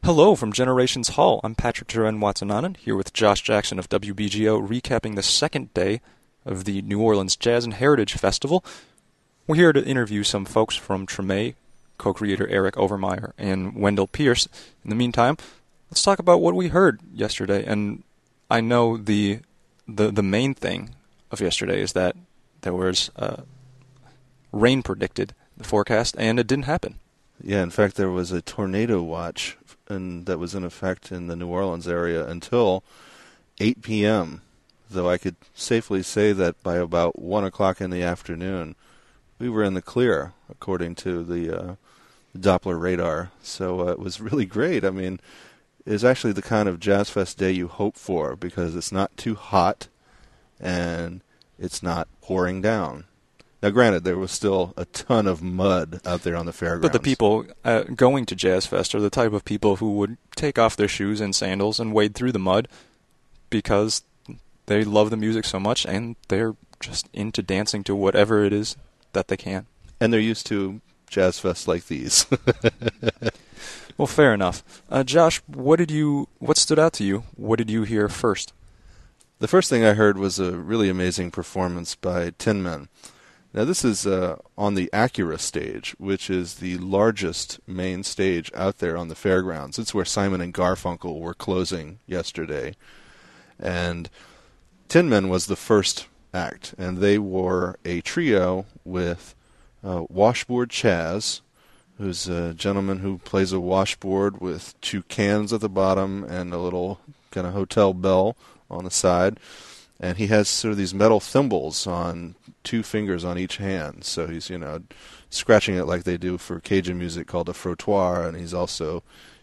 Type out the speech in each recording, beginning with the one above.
Hello from Generations Hall. I'm Patrick Duran Watsonanand, here with Josh Jackson of WBGO, recapping the second day of the New Orleans Jazz and Heritage Festival. We're here to interview some folks from Treme, co-creator Eric Overmyer, and Wendell Pierce. In the meantime, let's talk about what we heard yesterday. And I know the main thing of yesterday is that there was rain predicted, the forecast, and it didn't happen. Yeah, in fact, there was a tornado watch that was in effect in the New Orleans area until 8 p.m., though I could safely say that by about 1 o'clock in the afternoon, we were in the clear, according to the Doppler radar. So it was really great. I mean, it's actually the kind of Jazz Fest day you hope for, because it's not too hot and it's not pouring down. Now, granted, there was still a ton of mud out there on the fairgrounds. But the people going to Jazz Fest are the type of people who would take off their shoes and sandals and wade through the mud because they love the music so much and they're just into dancing to whatever it is that they can. And they're used to Jazz Fests like these. Well, fair enough. Josh, what stood out to you? What did you hear first? The first thing I heard was a really amazing performance by Tin Men. Now, this is on the Acura stage, which is the largest main stage out there on the fairgrounds. It's where Simon and Garfunkel were closing yesterday. And Tin Men was the first act, and they were a trio with Washboard Chaz, who's a gentleman who plays a washboard with two cans at the bottom and a little kind of hotel bell on the side. And he has sort of these metal thimbles on 2 fingers on each hand. So he's, scratching it like they do for Cajun music called a frottoir. And he's also,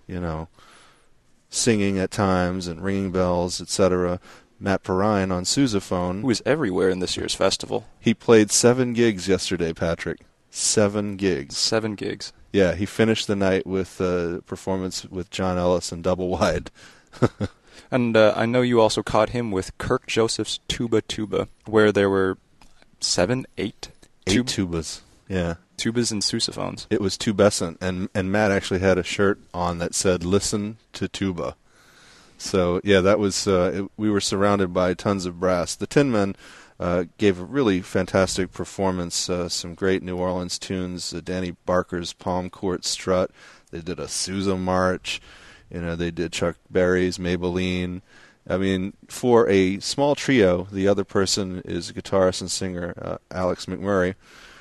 singing at times and ringing bells, etc. Matt Perrine on sousaphone. Who is everywhere in this year's festival. He played 7 gigs yesterday, Patrick. 7 gigs. 7 gigs. Yeah, he finished the night with a performance with John Ellis and Double Wide. And I know you also caught him with Kirk Joseph's Tuba Tuba, where there were 7, 8? 8 tubas, yeah. Tubas and sousaphones. It was tubescent, and Matt actually had a shirt on that said, "Listen to tuba." So, yeah, that was, we were surrounded by tons of brass. The Tin Men gave a really fantastic performance, some great New Orleans tunes, Danny Barker's Palm Court Strut. They did a Sousa March. They did Chuck Berry's Maybelline. I mean, for a small trio, the other person is guitarist and singer Alex McMurray.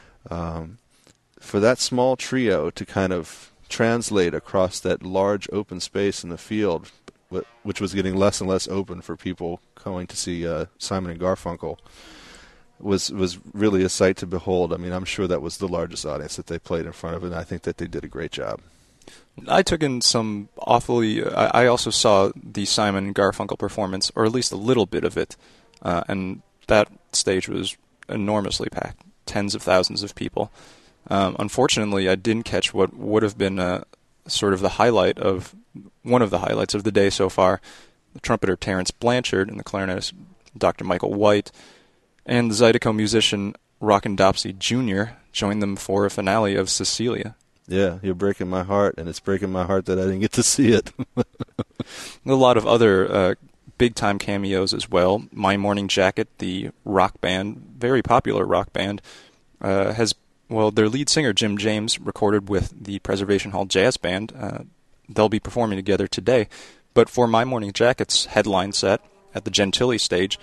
For that small trio to kind of translate across that large open space in the field, which was getting less and less open for people going to see Simon and Garfunkel, was really a sight to behold. I mean, I'm sure that was the largest audience that they played in front of, and I think that they did a great job. I took in some awfully... I also saw the Simon Garfunkel performance, or at least a little bit of it, and that stage was enormously packed, tens of thousands of people. Unfortunately, I didn't catch what would have been sort of the highlight of... one of the highlights of the day so far, the trumpeter Terrence Blanchard and the clarinetist Dr. Michael White, and the Zydeco musician Rockin' Dopsy Jr. joined them for a finale of Cecilia. Yeah, you're breaking my heart, and it's breaking my heart that I didn't get to see it. A lot of other big-time cameos as well. My Morning Jacket, the rock band, very popular rock band, has, their lead singer, Jim James, recorded with the Preservation Hall Jazz Band. They'll be performing together today. But for My Morning Jacket's headline set at the Gentilly stage,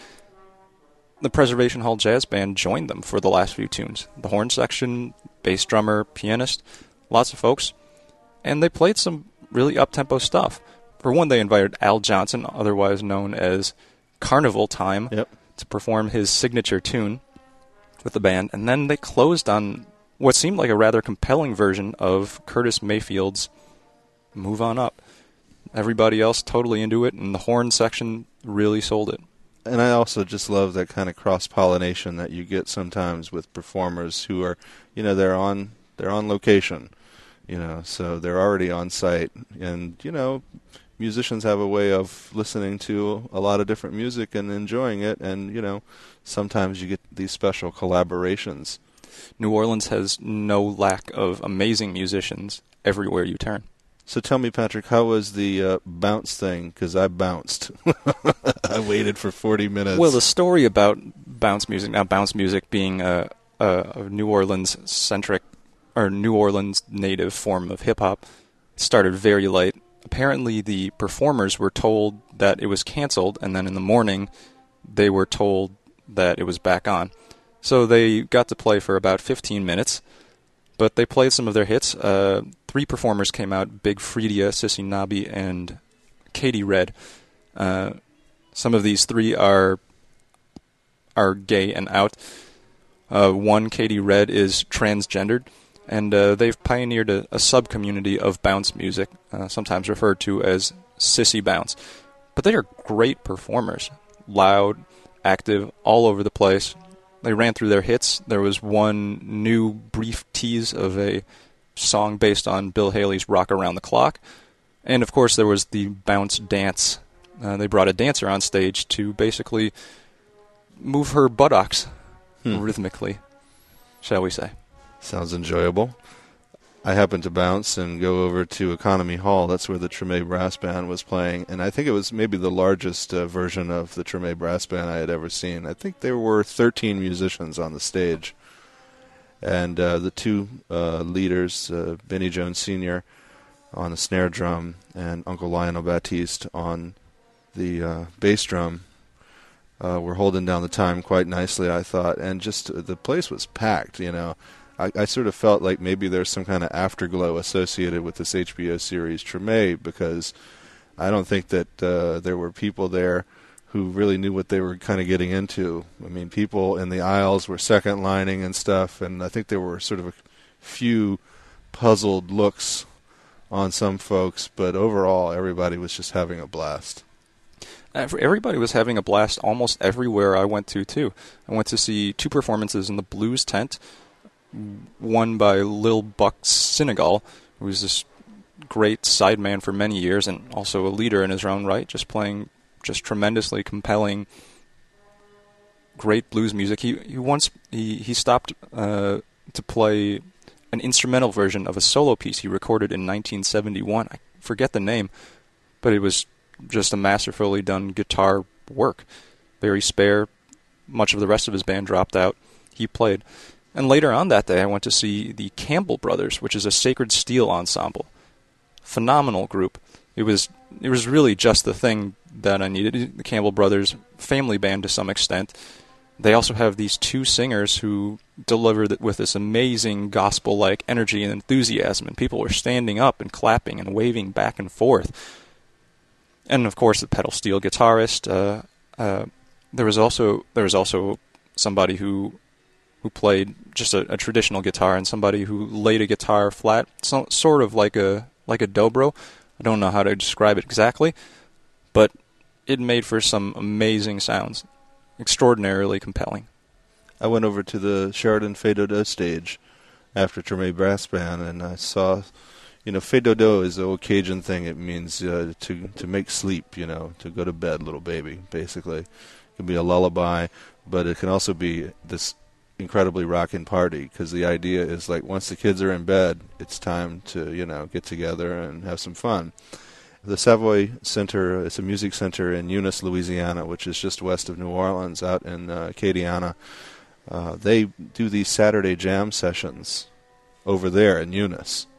the Preservation Hall Jazz Band joined them for the last few tunes. The horn section, bass drummer, pianist... lots of folks, and they played some really up-tempo stuff. For one, they invited Al Johnson, otherwise known as Carnival Time, to perform his signature tune with the band, and then they closed on what seemed like a rather compelling version of Curtis Mayfield's Move On Up. Everybody else totally into it, and the horn section really sold it. And I also just love that kind of cross-pollination that you get sometimes with performers who are, they're on location. So they're already on site, and musicians have a way of listening to a lot of different music and enjoying it, and sometimes you get these special collaborations. New Orleans has no lack of amazing musicians everywhere you turn. So tell me, Patrick, how was the bounce thing? Because I bounced. I waited for 40 minutes. Well, the story about bounce music, now bounce music being a New Orleans-centric or New Orleans native form of hip-hop, started very late. Apparently, the performers were told that it was canceled, and then in the morning, they were told that it was back on. So they got to play for about 15 minutes, but they played some of their hits. 3 performers came out: Big Freedia, Sissy Nobby, and Katie Red. Some of these 3 are gay and out. One, Katie Red, is transgendered, and they've pioneered a sub-community of bounce music, sometimes referred to as sissy bounce. But they are great performers, loud, active, all over the place. They ran through their hits. There was one new brief tease of a song based on Bill Haley's Rock Around the Clock. And, of course, there was the bounce dance. They brought a dancer on stage to basically move her buttocks rhythmically, shall we say. Sounds enjoyable. I happened to bounce and go over to Economy Hall. That's where the Treme Brass Band was playing, and I think it was maybe the largest version of the Treme Brass Band I had ever seen. I think there were 13 musicians on the stage, and the 2 leaders, Benny Jones Sr. on the snare drum and Uncle Lionel Baptiste on the bass drum, were holding down the time quite nicely, I thought, and just the place was packed, you know. I sort of felt like maybe there's some kind of afterglow associated with this HBO series Treme, because I don't think that there were people there who really knew what they were kind of getting into. I mean, people in the aisles were second lining and stuff, and I think there were sort of a few puzzled looks on some folks, but overall everybody was just having a blast. Everybody was having a blast almost everywhere I went to, too. I went to see 2 performances in the Blues Tent, one by Lil Buck Senegal, who was this great sideman for many years and also a leader in his own right, just playing just tremendously compelling, great blues music. He stopped to play an instrumental version of a solo piece he recorded in 1971. I forget the name, but it was just a masterfully done guitar work. Very spare. Much of the rest of his band dropped out. He played. And later on that day, I went to see the Campbell Brothers, which is a Sacred Steel ensemble. Phenomenal group. It was really just the thing that I needed. The Campbell Brothers, family band to some extent. They also have these 2 singers who deliver with this amazing gospel-like energy and enthusiasm, and people were standing up and clapping and waving back and forth. And of course, the pedal steel guitarist. There was also somebody who played just a traditional guitar, and somebody who laid a guitar flat, sort of like a dobro. I don't know how to describe it exactly, but it made for some amazing sounds, extraordinarily compelling. I went over to the Sheridan Fais Dodo stage after Treme Brass Band, and I saw, Fais Dodo is the old Cajun thing. It means to make sleep, to go to bed, little baby, basically. It can be a lullaby, but it can also be this incredibly rockin' party, because the idea is like once the kids are in bed, it's time to get together and have some fun. The Savoy Center, it's a music center in Eunice, Louisiana, which is just west of New Orleans, out in Acadiana. They do these Saturday jam sessions over there in Eunice,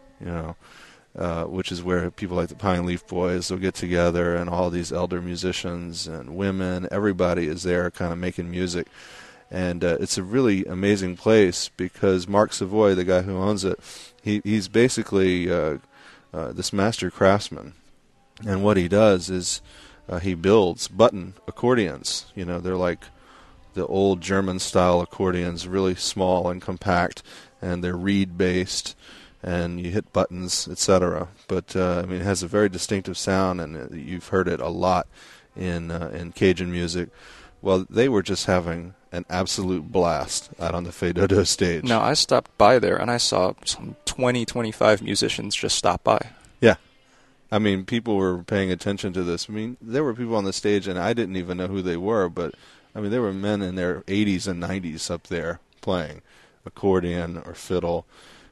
which is where people like the Pine Leaf Boys will get together, and all these elder musicians and women, everybody is there kind of making music. And it's a really amazing place, because Mark Savoy, the guy who owns it, he's basically this master craftsman. And what he does is he builds button accordions. They're like the old German-style accordions, really small and compact, and they're reed-based, and you hit buttons, etc. But it has a very distinctive sound, and you've heard it a lot in Cajun music. Well, they were just having an absolute blast out on the Fais Dodo stage. Now, I stopped by there, and I saw some 25 musicians just stop by. Yeah. People were paying attention to this. There were people on the stage, and I didn't even know who they were, but, there were men in their 80s and 90s up there playing accordion or fiddle.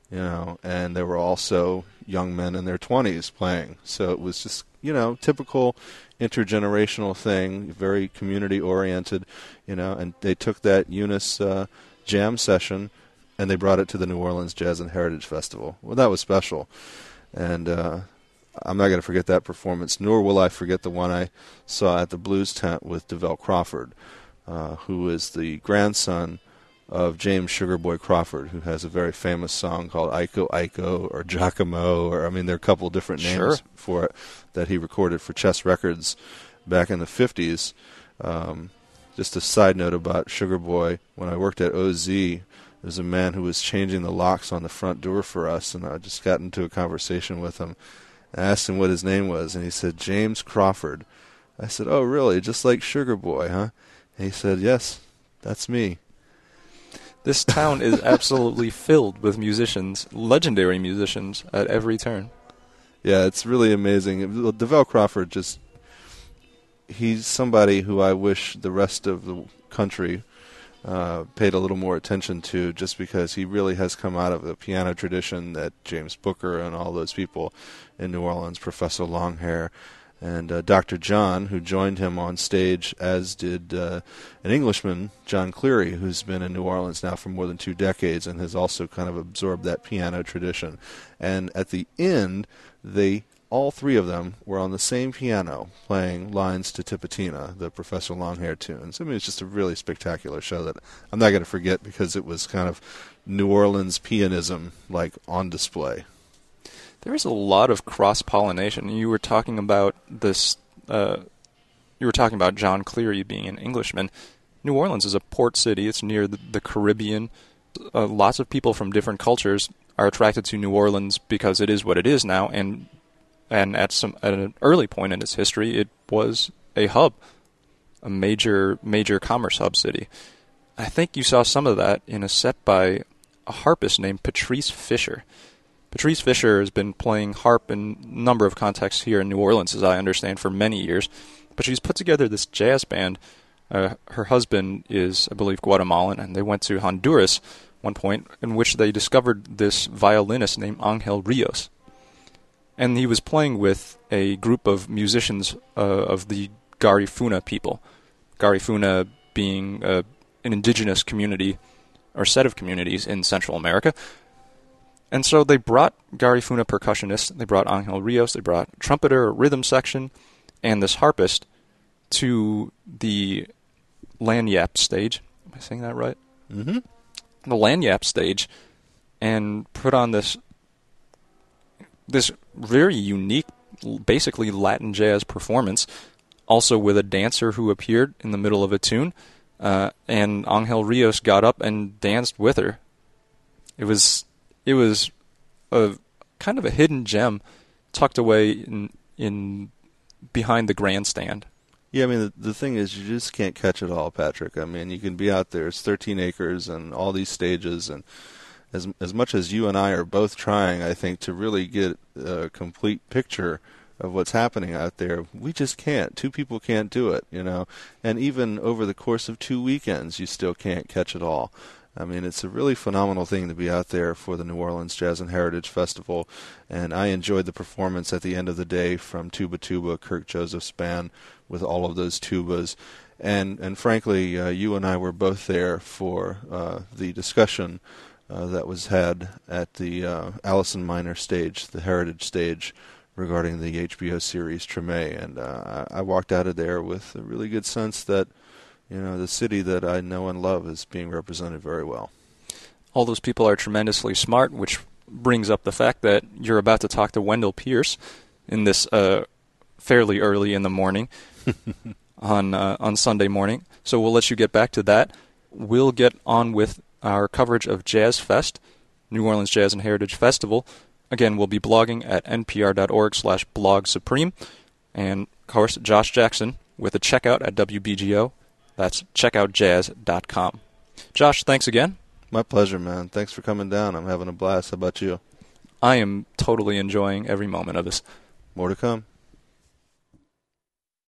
and there were also young men in their 20s playing. So it was just, typical intergenerational thing, very community-oriented, and they took that Eunice jam session and they brought it to the New Orleans Jazz and Heritage Festival. Well, that was special. And I'm not going to forget that performance, nor will I forget the one I saw at the Blues Tent with DeVell Crawford, who is the grandson of James Sugarboy Crawford, who has a very famous song called Iko Iko or Giacomo, there are a couple different names for it that he recorded for Chess Records back in the 50s. Just a side note about Sugarboy, when I worked at OZ, there was a man who was changing the locks on the front door for us, and I just got into a conversation with him. I asked him what his name was, and he said, James Crawford. I said, oh, really? Just like Sugarboy, huh? And he said, yes, that's me. This town is absolutely filled with musicians, legendary musicians, at every turn. Yeah, it's really amazing. DeVell Crawford, he's somebody who I wish the rest of the country paid a little more attention to, just because he really has come out of the piano tradition that James Booker and all those people in New Orleans, Professor Longhair, and Dr. John, who joined him on stage, as did an Englishman, John Cleary, who's been in New Orleans now for more than 2 decades and has also kind of absorbed that piano tradition. And at the end, all 3 of them were on the same piano playing lines to Tipatina, the Professor Longhair tunes. It's just a really spectacular show that I'm not going to forget, because it was kind of New Orleans pianism on display. There is a lot of cross-pollination. You were talking about this. You were talking about John Cleary being an Englishman. New Orleans is a port city. It's near the Caribbean. Lots of people from different cultures are attracted to New Orleans because it is what it is now, and at an early point in its history, it was a hub, a major commerce hub city. I think you saw some of that in a set by a harpist named Patrice Fisher. Patrice Fisher has been playing harp in a number of contexts here in New Orleans, as I understand, for many years. But she's put together this jazz band. Her husband is, I believe, Guatemalan, and they went to Honduras one point, in which they discovered this violinist named Angel Rios. And he was playing with a group of musicians of the Garifuna people. Garifuna being an indigenous community, or set of communities in Central America. And so they brought Garifuna percussionists, they brought Angel Rios, they brought a trumpeter, a rhythm section, and this harpist to the Lagniappe stage. Am I saying that right? Mm-hmm. The Lagniappe stage, and put on this very unique, basically Latin jazz performance, also with a dancer who appeared in the middle of a tune, and Angel Rios got up and danced with her. It was a kind of a hidden gem tucked away in behind the grandstand. Yeah, the thing is, you just can't catch it all, Patrick. You can be out there. It's 13 acres and all these stages, and as much as you and I are both trying, I think, to really get a complete picture of what's happening out there, we just can't. 2 people can't do it, And even over the course of 2 weekends, you still can't catch it all. It's a really phenomenal thing to be out there for the New Orleans Jazz and Heritage Festival, and I enjoyed the performance at the end of the day from Tuba Tuba, Kirk Joseph's band, with all of those tubas. And frankly, you and I were both there for the discussion that was had at the Allison Minor stage, the Heritage stage, regarding the HBO series Treme, and I walked out of there with a really good sense that the city that I know and love is being represented very well. All those people are tremendously smart, which brings up the fact that you're about to talk to Wendell Pierce in this fairly early in the morning on Sunday morning. So we'll let you get back to that. We'll get on with our coverage of Jazz Fest, New Orleans Jazz and Heritage Festival. Again, we'll be blogging at npr.org/blogsupreme. And, of course, Josh Jackson with a checkout at WBGO. That's checkoutjazz.com. Josh, thanks again. My pleasure, man. Thanks for coming down. I'm having a blast. How about you? I am totally enjoying every moment of this. More to come.